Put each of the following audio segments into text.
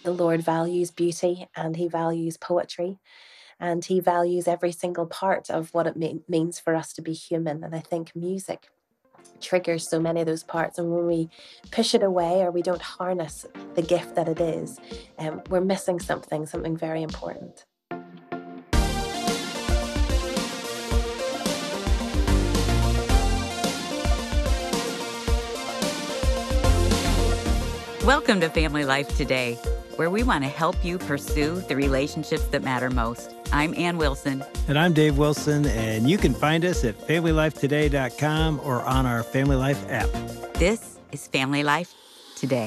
the Lord values beauty and he values poetry and he values every single part of what it means for us to be human. And I think music triggers so many of those parts. And when we push it away or we don't harness the gift that it is, we're missing something very important. Welcome to Family Life Today, where we want to help you pursue the relationships that matter most. I'm Ann Wilson. And I'm Dave Wilson, and you can find us at FamilyLifeToday.com or on our Family Life app. This is Family Life Today.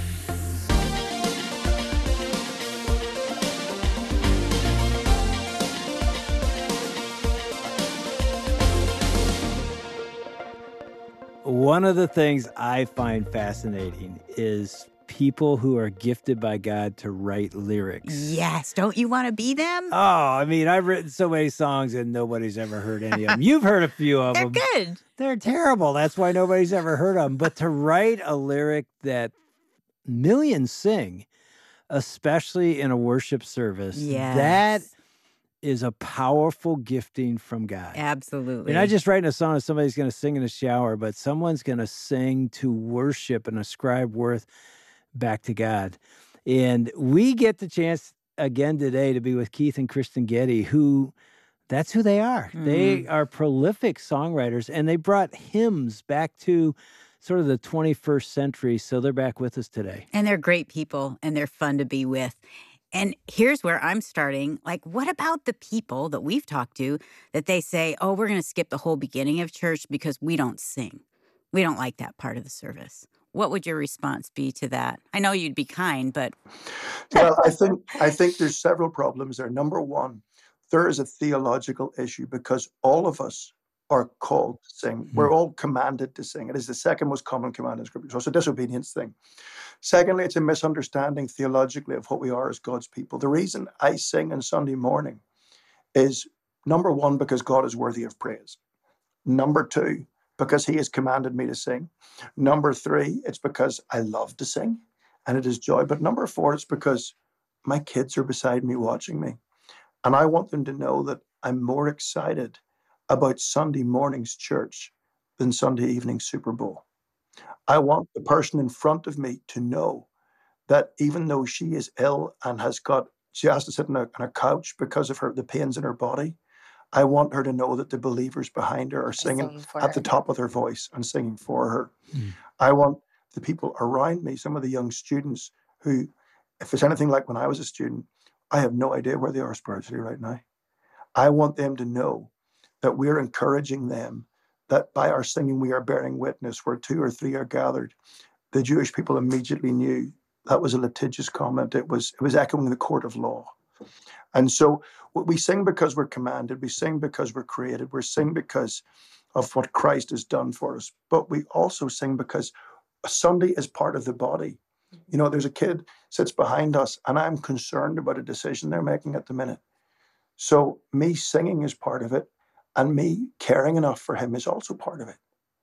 One of the things I find fascinating is people who are gifted by God to write lyrics. Yes, don't you want to be them? Oh, I mean, I've written so many songs and nobody's ever heard any of them. You've heard a few of They're them. good. They're terrible. That's why nobody's ever heard of them. But to write a lyric that millions sing, especially in a worship service, that is a powerful gifting from God. Absolutely. You're not just writing a song that somebody's going to sing in the shower, but someone's going to sing to worship and ascribe worth back to God. And we get the chance again today to be with Keith and Kristen Getty, who that's who they are. They are prolific songwriters, and they brought hymns back to sort of the 21st century. So they're back with us today. And they're great people, and they're fun to be with. And here's where I'm starting. Like, what about the people that we've talked to that they say, oh, we're going to skip the whole beginning of church because we don't sing. We don't like that part of the service. What would your response be to that? I know you'd be kind, but... Well, I think there's several problems there. Number one, there is a theological issue because all of us are called to sing. We're all commanded to sing. It is the second most common command in Scripture. So it's a disobedience thing. Secondly, it's a misunderstanding theologically of what we are as God's people. The reason I sing on Sunday morning is, number one, because God is worthy of praise. Number two, because he has commanded me to sing. Number three, it's because I love to sing and it is joy. But number four, it's because my kids are beside me watching me. And I want them to know that I'm more excited about Sunday morning's church than Sunday evening Super Bowl. I want the person in front of me to know that even though she is ill and she has to sit on a couch because of the pains in her body, I want her to know that the believers behind her are singing at the top of their voice and singing for her. I want the people around me, some of the young students who, if it's anything like when I was a student, I have no idea where they are spiritually right now. I want them to know that we're encouraging them, that by our singing we are bearing witness where two or three are gathered. The Jewish people immediately knew that was a litigious comment. It was echoing the court of law. And so we sing because we're commanded. We sing because we're created. We sing because of what Christ has done for us. But we also sing because Sunday is part of the body. You know, there's a kid sits behind us, and I'm concerned about a decision they're making at the minute. So me singing is part of it, and me caring enough for him is also part of it.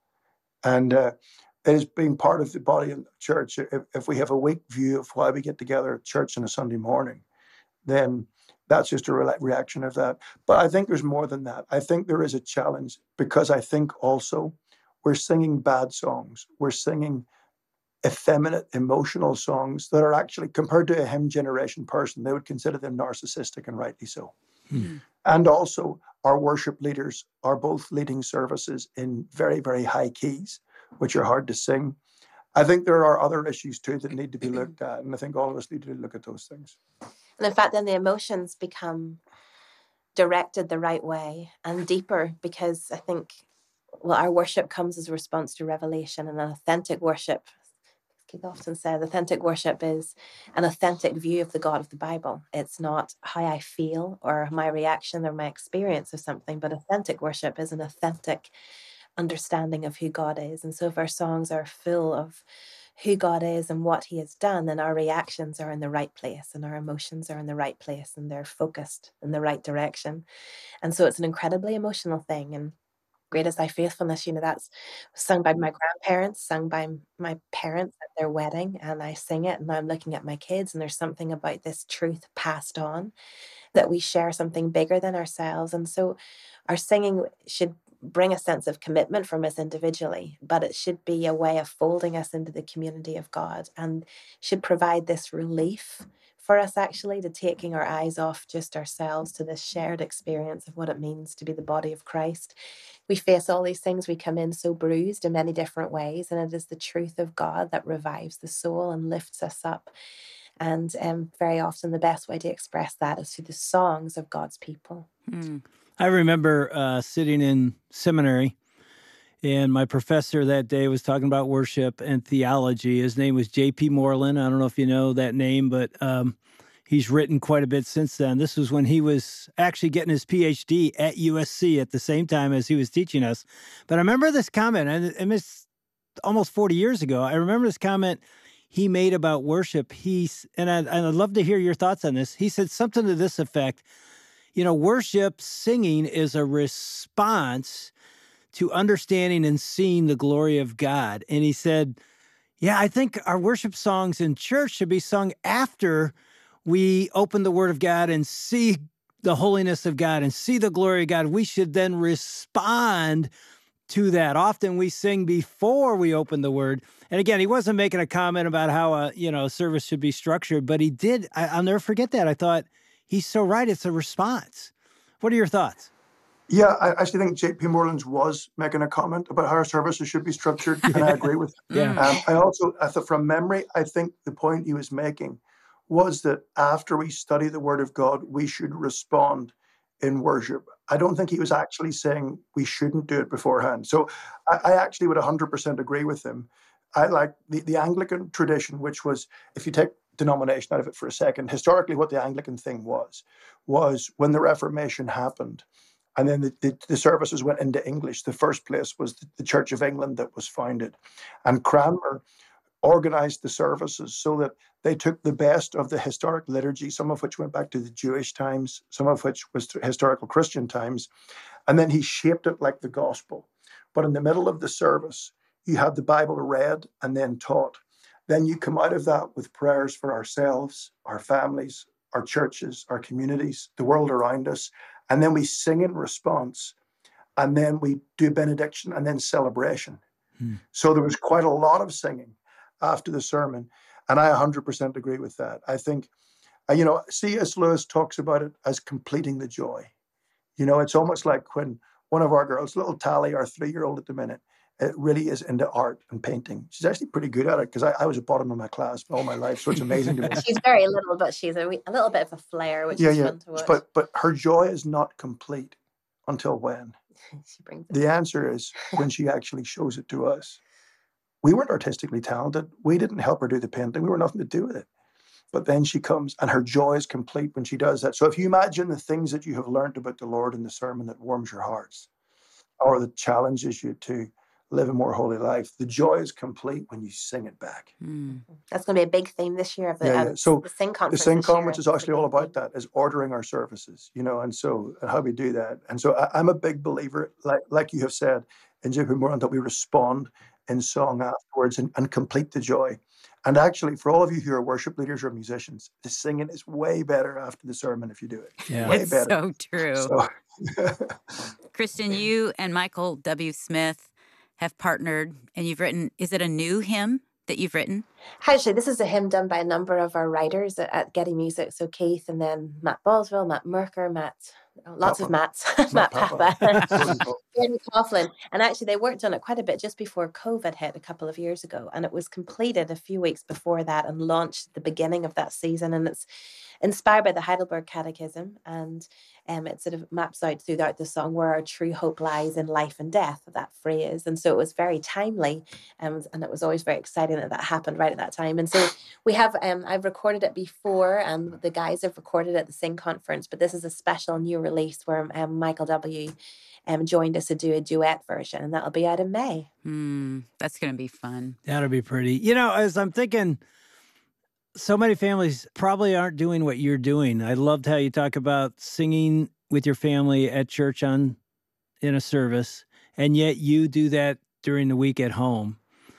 And it is being part of the body of the church. If we have a weak view of why we get together at church on a Sunday morning, then that's just a reaction of that. But I think there's more than that. I think there is a challenge because I think also we're singing bad songs. We're singing effeminate, emotional songs that are actually, compared to a hymn generation person, they would consider them narcissistic, and rightly so. And also, our worship leaders are both leading services in very, very high keys, which are hard to sing. I think there are other issues too that need to be looked at, and I think all of us need to look at those things. And in fact, then the emotions become directed the right way and deeper, because I think, well, our worship comes as a response to revelation, and an authentic worship, Keith often said, authentic worship is an authentic view of the God of the Bible. It's not how I feel or my reaction or my experience of something, but authentic worship is an authentic understanding of who God is. And so if our songs are full of who God is and what he has done, then our reactions are in the right place and our emotions are in the right place and they're focused in the right direction. And so it's an incredibly emotional thing. And Great is thy faithfulness. That's sung by my grandparents, sung by my parents at their wedding, and I sing it, and I'm looking at my kids, and there's something about this truth passed on, that we share something bigger than ourselves. And so our singing should bring a sense of commitment from us individually, but it should be a way of folding us into the community of God, and should provide this relief for us, actually, to taking our eyes off just ourselves to this shared experience of what it means to be the body of Christ. We face all these things, we come in so bruised in many different ways, and it is the truth of God that revives the soul and lifts us up. And very often the best way to express that is through the songs of God's people. I remember sitting in seminary, and my professor that day was talking about worship and theology. His name was J.P. Moreland. I don't know if you know that name, but he's written quite a bit since then. This was when he was actually getting his PhD at USC at the same time as he was teaching us. But I remember this comment, and it's almost 40 years ago. I remember this comment he made about worship. And I'd love to hear your thoughts on this. He said something to this effect: worship, singing is a response to understanding and seeing the glory of God. And he said, I think our worship songs in church should be sung after we open the Word of God and see the holiness of God and see the glory of God. We should then respond to that. Often we sing before we open the Word. And again, he wasn't making a comment about how a service should be structured, but he did. I'll never forget that. I thought, he's so right. It's a response. What are your thoughts? Yeah, I actually think J.P. Moreland was making a comment about how our services should be structured, and I agree with him. I thought from memory, I think the point he was making was that after we study the Word of God, we should respond in worship. I don't think he was actually saying we shouldn't do it beforehand. So I actually would 100% agree with him. I like the Anglican tradition, which was, if you take denomination out of it for a second, historically what the Anglican thing was when the Reformation happened, and then the services went into English. The first place was the Church of England that was founded. And Cranmer organized the services so that they took the best of the historic liturgy, some of which went back to the Jewish times, some of which was historical Christian times, and then he shaped it like the gospel. But in the middle of the service, you had the Bible read and then taught. Then you come out of that with prayers for ourselves, our families, our churches, our communities, the world around us. And then we sing in response. And then we do benediction and then celebration. So there was quite a lot of singing after the sermon. And I 100% agree with that. I think, C.S. Lewis talks about it as completing the joy. It's almost like when one of our girls, little Tally, our 3-year-old at the minute, it really is into art and painting. She's actually pretty good at it because I was at bottom of my class all my life, so it's amazing to me. She's very little, but she's a little bit of a flair, which is fun to watch. But her joy is not complete until when? She brings it. The answer is when she actually shows it to us. We weren't artistically talented. We didn't help her do the painting. We were nothing to do with it. But then she comes and her joy is complete when she does that. So if you imagine the things that you have learned about the Lord in the sermon that warms your hearts, or that challenges you to live a more holy life, the joy is complete when you sing it back. That's going to be a big theme this year of the So the Sing Conference. The Sing Conference is actually all about that, is ordering our services, and how we do that. And so I'm a big believer, like you have said, in J.P. Moreland, that we respond in song afterwards and complete the joy. And actually, for all of you who are worship leaders or musicians, the singing is way better after the sermon if you do it. Yeah. Way It's better. so true. So, Kristen, you and Michael W. Smith have partnered, and you've written, is it a new hymn that you've written? Actually, this is a hymn done by a number of our writers at Getty Music. So Keith, and then Matt Boswell, Matt Merker, lots of Matts, Matt Papa, Gordon Coughlin. And actually, they worked on it quite a bit just before COVID hit a couple of years ago. And it was completed a few weeks before that and launched at the beginning of that season. And it's inspired by the Heidelberg Catechism. And it sort of maps out throughout the song where our true hope lies in life and death, that phrase. And so it was very timely. And it was always very exciting that happened right at that time. And so we have, I've recorded it before, and the guys have recorded it at the Sing Conference, but this is a special new release where Michael W. Joined us to do a duet version, and that'll be out in May. That's going to be fun. That'll be pretty. As I'm thinking, so many families probably aren't doing what you're doing. I loved how you talk about singing with your family at church in a service, and yet you do that during the week at home.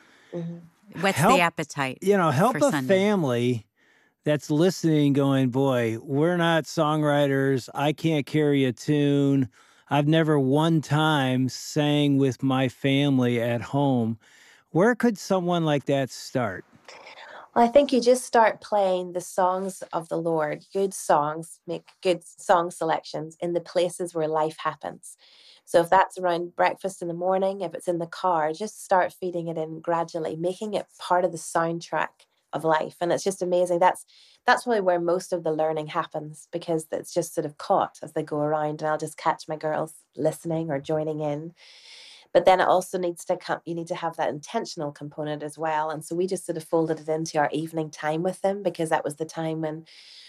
Mm-hmm. What's Help- the appetite? Help for a Sunday? family that's listening going, boy, we're not songwriters. I can't carry a tune. I've never one time sang with my family at home. Where could someone like that start? Well, I think you just start playing the songs of the Lord, good songs, make good song selections in the places where life happens. So if that's around breakfast in the morning, if it's in the car, just start feeding it in gradually, making it part of the soundtrack of life. And it's just amazing. That's probably where most of the learning happens, because it's just sort of caught as they go around, and I'll just catch my girls listening or joining in. But then it also needs to come, you need to have that intentional component as well. And so we just sort of folded it into our evening time with them, because that was the time when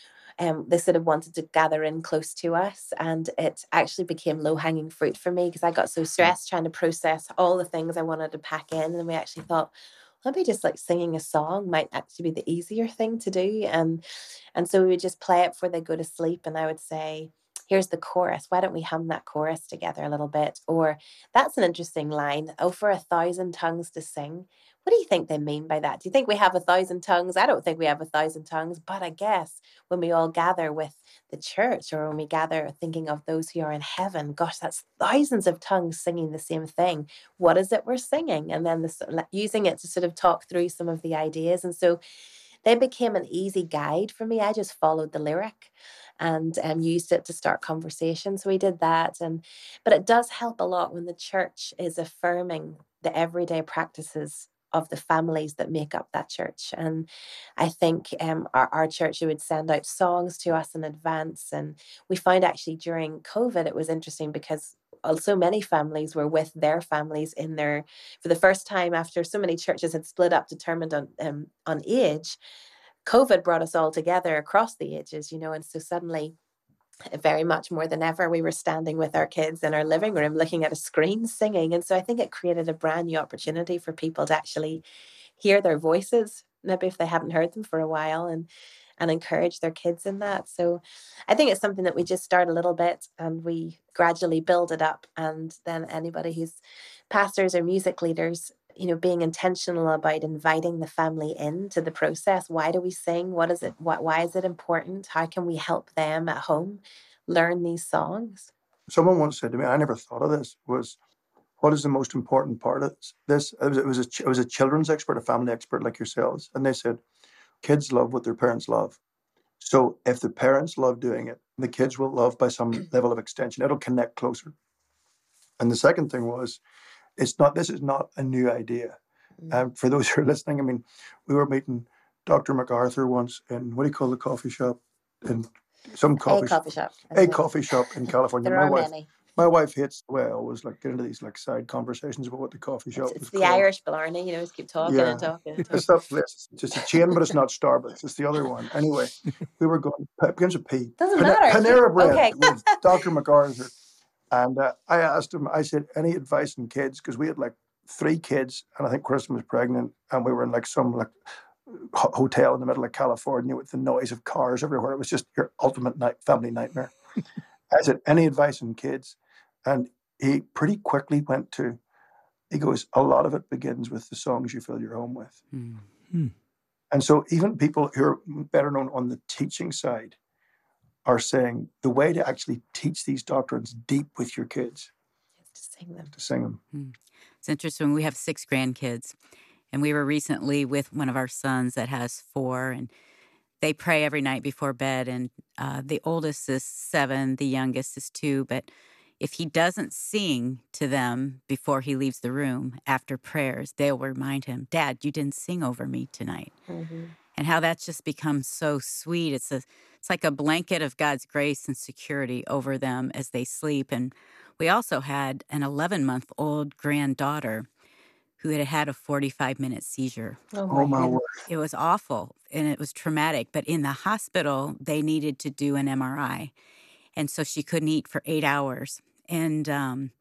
they sort of wanted to gather in close to us. And it actually became low-hanging fruit for me, because I got so stressed trying to process all the things I wanted to pack in. And we actually thought, maybe just like singing a song might actually be the easier thing to do. And so we would just play it before they go to sleep. And I would say, here's the chorus. Why don't we hum that chorus together a little bit? Or that's an interesting line. Oh, for 1,000 tongues to sing. What do you think they mean by that? Do you think we have 1,000 tongues? I don't think we have 1,000 tongues, but I guess when we all gather with the church, or when we gather thinking of those who are in heaven, gosh, that's thousands of tongues singing the same thing. What is it we're singing? And then using it to sort of talk through some of the ideas. And so they became an easy guide for me. I just followed the lyric and used it to start conversation. So we did that. But it does help a lot when the church is affirming the everyday practices of the families that make up that church. And I think our church would send out songs to us in advance. And we found actually during COVID, it was interesting, because so many families were with their families for the first time after so many churches had split up, determined on age. COVID brought us all together across the ages, and so suddenly, very much more than ever, we were standing with our kids in our living room looking at a screen singing. And so I think it created a brand new opportunity for people to actually hear their voices, maybe if they haven't heard them for a while, and encourage their kids in that. So I think it's something that we just start a little bit and we gradually build it up. And then anybody who's pastors or music leaders, being intentional about inviting the family into the process. Why do we sing? What is it? Why is it important? How can we help them at home learn these songs? Someone once said to me, I never thought of this, was what is the most important part of this? It was a children's expert, a family expert like yourselves. And they said, kids love what their parents love. So if the parents love doing it, the kids will love by some level of extension. It'll connect closer. And the second thing was, this is not a new idea. For those who are listening, I mean, we were meeting Dr. MacArthur once in, what do you call the coffee shop? In some coffee shop. A coffee shop in California. There are many. My wife hates the way I always get into these side conversations about what the coffee shop It's was the called. Irish Blarney, just keep talking and talking and talking. It's that place. It's just a chain, but it's not Starbucks. It's the other one. Anyway, we were going, begins with P. Doesn't matter. Panera Bread Okay. with Dr. MacArthur. And I asked him, I said, any advice on kids? Because we had 3 kids, and I think Kristen was pregnant, and we were in some hotel in the middle of California with the noise of cars everywhere. It was just your ultimate family nightmare. I said, any advice on kids? And he pretty quickly he goes, a lot of it begins with the songs you fill your home with. Mm-hmm. And so even people who are better known on the teaching side are saying the way to actually teach these doctrines deep with your kids is to sing them. To sing them. It's interesting. We have 6 grandkids, and we were recently with one of our sons that has 4, and they pray every night before bed. And the oldest is 7, the youngest is 2. But if he doesn't sing to them before he leaves the room after prayers, they'll remind him, Dad, you didn't sing over me tonight. Mm-hmm. And how that's just become so sweet. It's like a blanket of God's grace and security over them as they sleep. And we also had an 11-month-old granddaughter who had a 45-minute seizure. Oh my word. It was awful, and it was traumatic. But in the hospital, they needed to do an MRI. And so she couldn't eat for 8 hours. And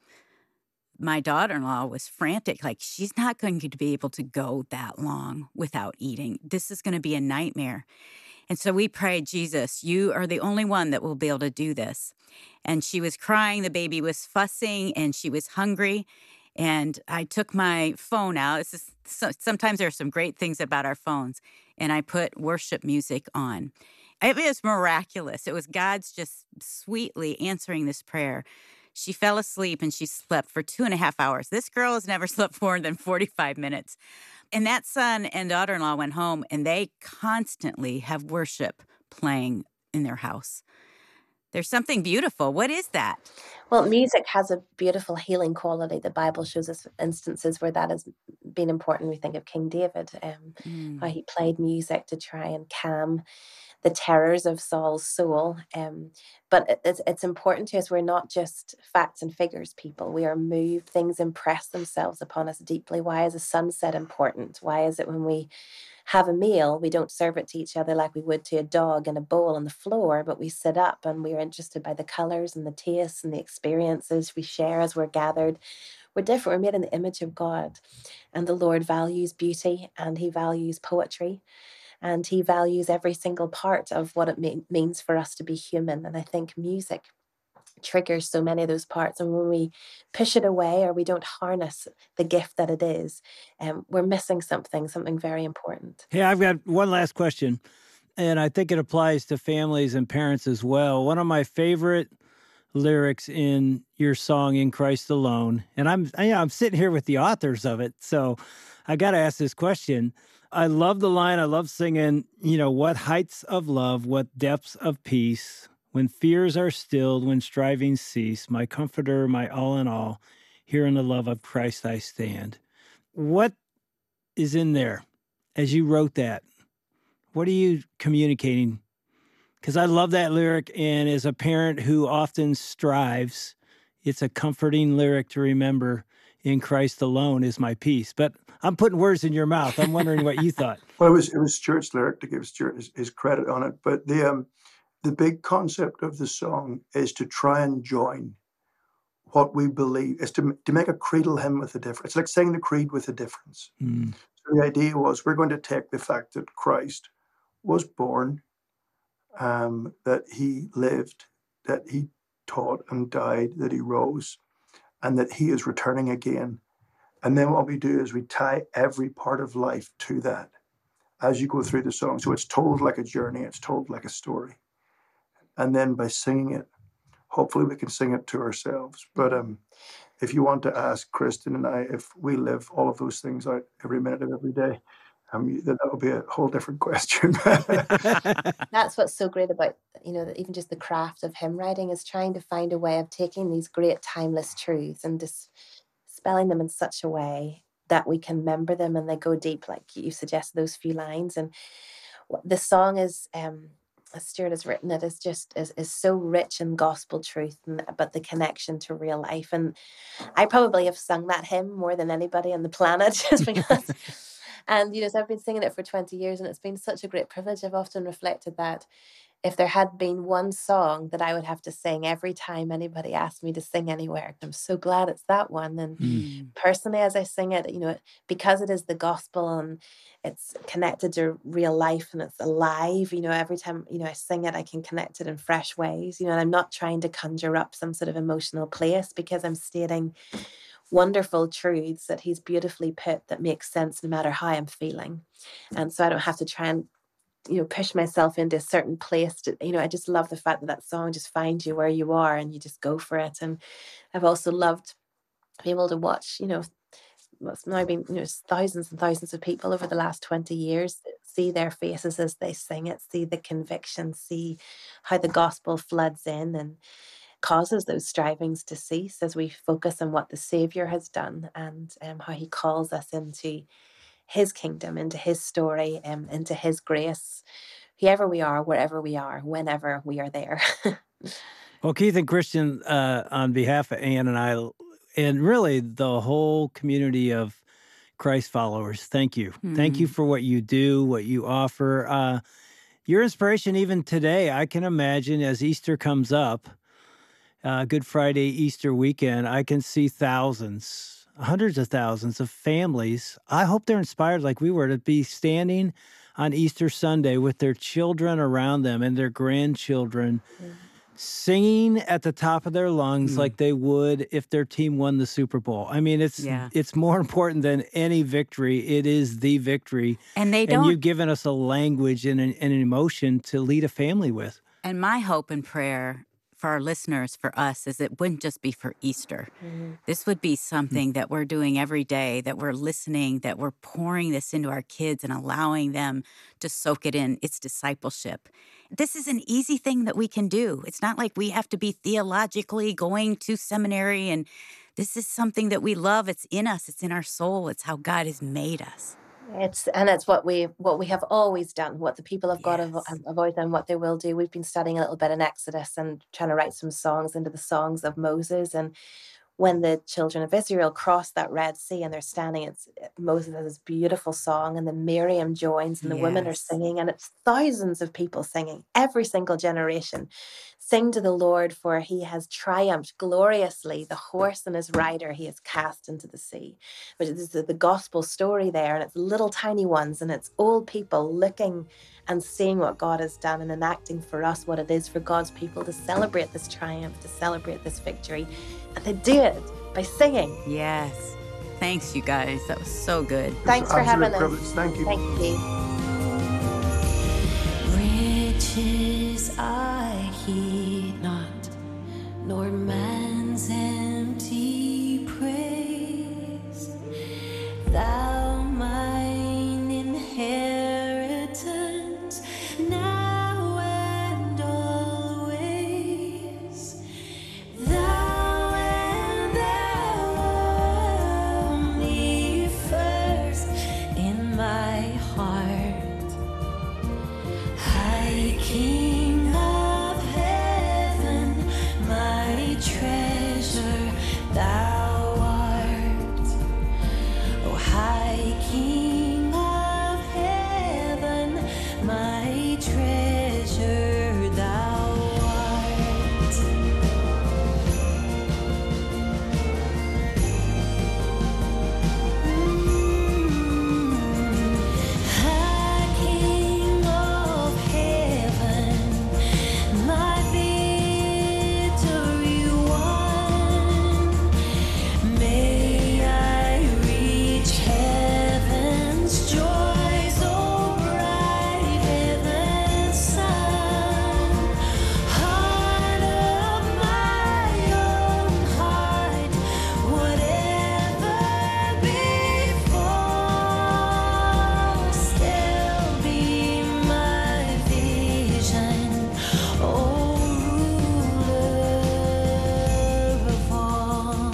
my daughter-in-law was frantic, she's not going to be able to go that long without eating. This is going to be a nightmare. And so we prayed, Jesus, you are the only one that will be able to do this. And she was crying, the baby was fussing, and she was hungry. And I took my phone out. Sometimes there are some great things about our phones. And I put worship music on. It was miraculous. It was God's just sweetly answering this prayer. She fell asleep and she slept for 2.5 hours. This girl has never slept for more than 45 minutes. And that son and daughter-in-law went home, and they constantly have worship playing in their house. There's something beautiful. What is that? Well, music has a beautiful healing quality. The Bible shows us instances where that has been important. We think of King David, how he played music to try and calm the terrors of Saul's soul. But it's important to us. We're not just facts and figures people. We are moved. Things impress themselves upon us deeply. Why is a sunset important? Why is it when we have a meal, we don't serve it to each other like we would to a dog in a bowl on the floor, but we sit up and we're interested by the colors and the tastes and the experiences we share as we're gathered. We're different. We're made in the image of God, and the Lord values beauty, and he values poetry, and he values every single part of what it means for us to be human. And I think music triggers so many of those parts, and when we push it away or we don't harness the gift that it is, we're missing something very important. Hey, I've got one last question, and I think it applies to families and parents as well. One of my favorite lyrics in your song "In Christ Alone," and I'm sitting here with the authors of it, so I got to ask this question. I love the line. I love singing, what heights of love, what depths of peace, when fears are stilled, when strivings cease, my comforter, my all in all, here in the love of Christ I stand. What is in there as you wrote that? What are you communicating? Because I love that lyric, and as a parent who often strives, it's a comforting lyric to remember. In Christ alone is my peace. But I'm putting words in your mouth. I'm wondering what you thought. Well, it was Stuart's lyric, to give Stuart his credit on it. But the big concept of the song is to try and join what we believe, is to make a creedal hymn with a difference. It's like saying the creed with a difference. Mm. So the idea was, we're going to take the fact that Christ was born, that he lived, that he taught and died, that he rose, and that he is returning again. And then what we do is we tie every part of life to that as you go through the song. So it's told like a journey, it's told like a story. And then by singing it, hopefully we can sing it to ourselves. But if you want to ask Kristen and I if we live all of those things out every minute of every day, then that would be a whole different question. That's what's so great about, even just the craft of hymn writing, is trying to find a way of taking these great timeless truths and just spelling them in such a way that we can remember them and they go deep, like you suggested, those few lines. And the song is, as Stuart has written it, is so rich in gospel truth, but the connection to real life. And I probably have sung that hymn more than anybody on the planet, just because. And so I've been singing it for 20 years, and it's been such a great privilege. I've often reflected that if there had been one song that I would have to sing every time anybody asked me to sing anywhere, I'm so glad it's that one. And personally, as I sing it, because it is the gospel and it's connected to real life and it's alive, every time, I sing it, I can connect it in fresh ways, and I'm not trying to conjure up some sort of emotional place, because I'm stating wonderful truths that he's beautifully put that makes sense no matter how I'm feeling. And so I don't have to try and push myself into a certain place to, I just love the fact that song just finds you where you are and you just go for it. And I've also loved being able to watch, what's now been, thousands and thousands of people over the last 20 years, see their faces as they sing it, see the conviction, see how the gospel floods in and causes those strivings to cease as we focus on what the Savior has done, and how he calls us into his kingdom, into his story, into his grace, whoever we are, wherever we are, whenever we are there. Well, Keith and Christian, on behalf of Ann and I, and really the whole community of Christ followers, thank you. Thank you for what you do, what you offer. Your inspiration even today, I can imagine as Easter comes up, Good Friday, Easter weekend, I can see thousands, hundreds of thousands of families. I hope they're inspired like we were to be standing on Easter Sunday with their children around them and their grandchildren, singing at the top of their lungs like they would if their team won the Super Bowl. I mean, it's more important than any victory. It is the victory. And you've given us a language and an emotion to lead a family with. And my hope and prayer for our listeners, for us, is it wouldn't just be for Easter. This would be something that we're doing every day, that we're listening, that we're pouring this into our kids and allowing them to soak it in. It's discipleship. This is an easy thing that we can do. It's not like we have to be theologically going to seminary. And this is something that we love. It's in us. It's in our soul. It's how God has made us. It's what we have always done, what the people of God have always done, what they will do. We've been studying a little bit in Exodus and trying to write some songs into the songs of Moses. And when the children of Israel crossed that Red Sea and they're standing, Moses has this beautiful song, and then Miriam joins, and the women are singing, and it's thousands of people singing, every single generation. Sing to the Lord, for he has triumphed gloriously. The horse and his rider he has cast into the sea. But this is the gospel story there, and it's little tiny ones, and it's old people looking and seeing what God has done and enacting for us what it is for God's people to celebrate this triumph, to celebrate this victory. And they do it by singing. Yes. Thanks, you guys. That was so good. Thanks for having us. Thank you. Thank you. Riches I heed not, nor man's empty praise. Thou mine inheritance, now and always. Thou and thou only first in my heart. High King of heaven, my treasure thou art. O High King of heaven, my treasure thou art. High King of heaven, my victory won. May I reach heaven's joys, O bright heaven's sun. Heart of my own heart, whatever befalls, still be my vision, O ruler of all.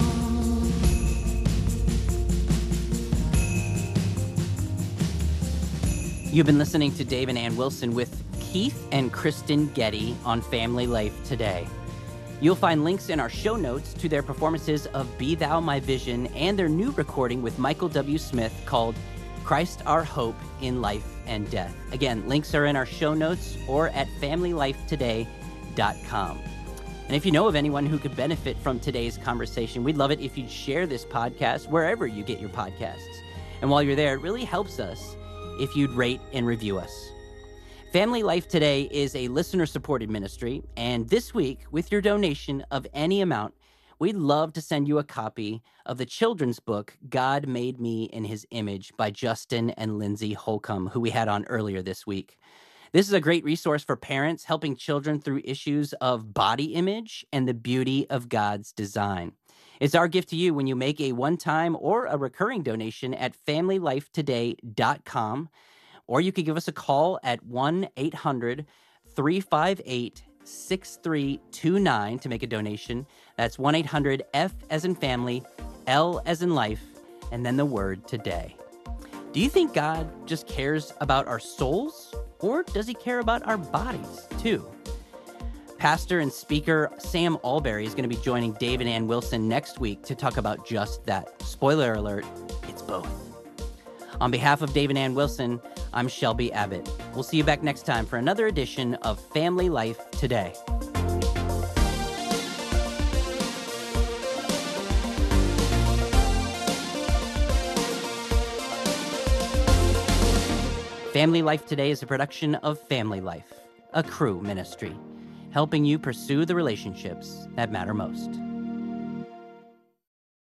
You've been listening to Dave and Ann Wilson with Keith and Kristen Getty on Family Life Today. You'll find links in our show notes to their performances of Be Thou My Vision and their new recording with Michael W. Smith called Christ Our Hope in Life and Death. Again, links are in our show notes or at familylifetoday.com. And if you know of anyone who could benefit from today's conversation, we'd love it if you'd share this podcast wherever you get your podcasts. And while you're there, it really helps us if you'd rate and review us. Family Life Today is a listener-supported ministry, and this week, with your donation of any amount, we'd love to send you a copy of the children's book, God Made Me in His Image, by Justin and Lindsay Holcomb, who we had on earlier this week. This is a great resource for parents helping children through issues of body image and the beauty of God's design. It's our gift to you when you make a one-time or a recurring donation at familylifetoday.com, or you could give us a call at 1-800-358-6329 to make a donation. That's 1-800-F as in family, L as in life, and then the word today. Do you think God just cares about our souls, or does he care about our bodies too? Pastor and speaker Sam Alberry is going to be joining Dave and Ann Wilson next week to talk about just that. Spoiler alert, it's both. On behalf of Dave and Ann Wilson, I'm Shelby Abbott. We'll see you back next time for another edition of Family Life Today. Family Life Today is a production of Family Life, a Cru ministry. helping you pursue the relationships that matter most.